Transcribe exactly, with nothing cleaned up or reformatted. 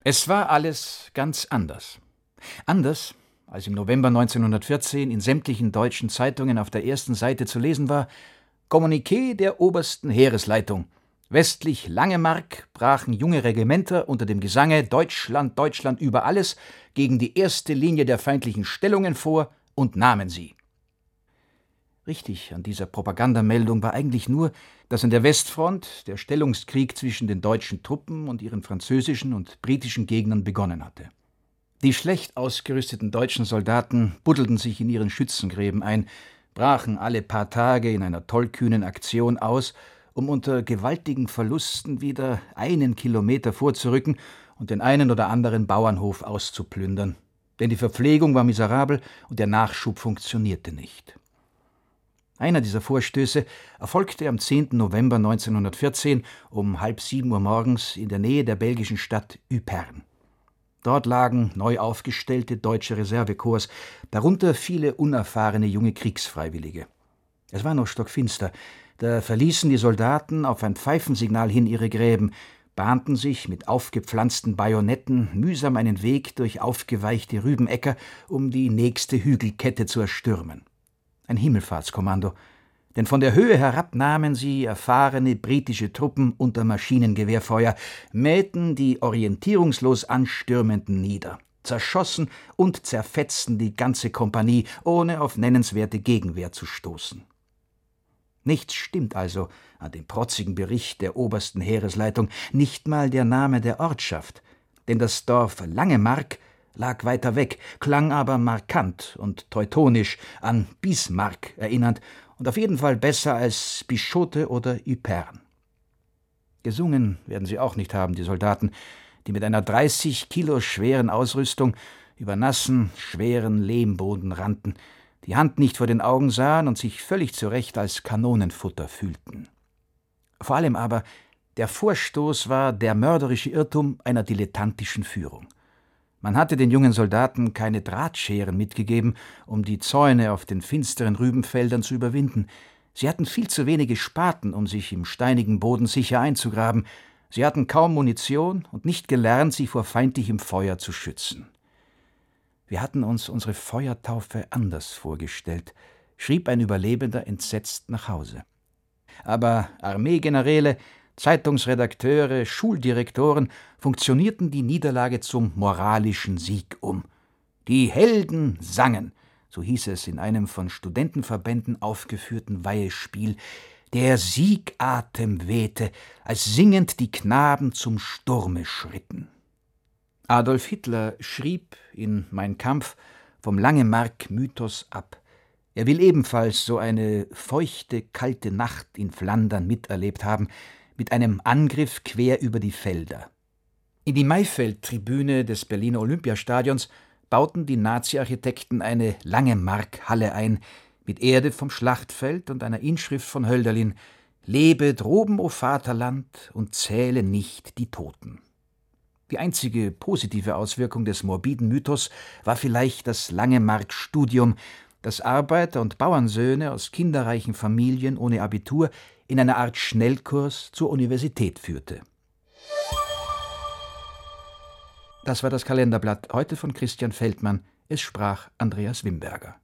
Es war alles ganz anders. Anders, als im November neunzehnhundertvierzehn in sämtlichen deutschen Zeitungen auf der ersten Seite zu lesen war: Kommuniqué der obersten Heeresleitung. Westlich Langemark brachen junge Regimenter unter dem Gesange »Deutschland, Deutschland über alles« gegen die erste Linie der feindlichen Stellungen vor und nahmen sie. Richtig an dieser Propagandameldung war eigentlich nur, dass an der Westfront der Stellungskrieg zwischen den deutschen Truppen und ihren französischen und britischen Gegnern begonnen hatte. Die schlecht ausgerüsteten deutschen Soldaten buddelten sich in ihren Schützengräben ein, brachen alle paar Tage in einer tollkühnen Aktion aus, um unter gewaltigen Verlusten wieder einen Kilometer vorzurücken und den einen oder anderen Bauernhof auszuplündern. Denn die Verpflegung war miserabel und der Nachschub funktionierte nicht. Einer dieser Vorstöße erfolgte am zehnten November neunzehnhundertvierzehn um halb sieben Uhr morgens in der Nähe der belgischen Stadt Ypern. Dort lagen neu aufgestellte deutsche Reservekorps, darunter viele unerfahrene junge Kriegsfreiwillige. Es war noch stockfinster, da verließen die Soldaten auf ein Pfeifensignal hin ihre Gräben, bahnten sich mit aufgepflanzten Bajonetten mühsam einen Weg durch aufgeweichte Rübenäcker, um die nächste Hügelkette zu erstürmen. Ein Himmelfahrtskommando, denn von der Höhe herab nahmen sie erfahrene britische Truppen unter Maschinengewehrfeuer, mähten die orientierungslos Anstürmenden nieder, zerschossen und zerfetzten die ganze Kompanie, ohne auf nennenswerte Gegenwehr zu stoßen. Nichts stimmt also an dem protzigen Bericht der obersten Heeresleitung, nicht mal der Name der Ortschaft, denn das Dorf Langemark lag weiter weg, klang aber markant und teutonisch an Bismarck erinnernd und auf jeden Fall besser als Bischote oder Ypern. Gesungen werden sie auch nicht haben, die Soldaten, die mit einer dreißig Kilo schweren Ausrüstung über nassen, schweren Lehmboden rannten, die Hand nicht vor den Augen sahen und sich völlig zu Recht als Kanonenfutter fühlten. Vor allem aber, der Vorstoß war der mörderische Irrtum einer dilettantischen Führung. Man hatte den jungen Soldaten keine Drahtscheren mitgegeben, um die Zäune auf den finsteren Rübenfeldern zu überwinden. Sie hatten viel zu wenige Spaten, um sich im steinigen Boden sicher einzugraben. Sie hatten kaum Munition und nicht gelernt, sich vor feindlichem Feuer zu schützen. Wir hatten uns unsere Feuertaufe anders vorgestellt, schrieb ein Überlebender entsetzt nach Hause. Aber Armeegeneräle, Zeitungsredakteure, Schuldirektoren funktionierten die Niederlage zum moralischen Sieg um. Die Helden sangen, so hieß es in einem von Studentenverbänden aufgeführten Weihespiel. Der Siegatem wehte, als singend die Knaben zum Sturme schritten. Adolf Hitler schrieb in Mein Kampf vom Langemark-Mythos ab. Er will ebenfalls so eine feuchte, kalte Nacht in Flandern miterlebt haben, mit einem Angriff quer über die Felder. In die Maifeld-Tribüne des Berliner Olympiastadions bauten die Nazi-Architekten eine Langemark-Halle ein, mit Erde vom Schlachtfeld und einer Inschrift von Hölderlin: »Lebe droben, o Vaterland, und zähle nicht die Toten.« Die einzige positive Auswirkung des morbiden Mythos war vielleicht das Langemark-Studium, das Arbeiter- und Bauernsöhne aus kinderreichen Familien ohne Abitur in einer Art Schnellkurs zur Universität führte. Das war das Kalenderblatt, heute von Christian Feldmann. Es sprach Andreas Wimberger.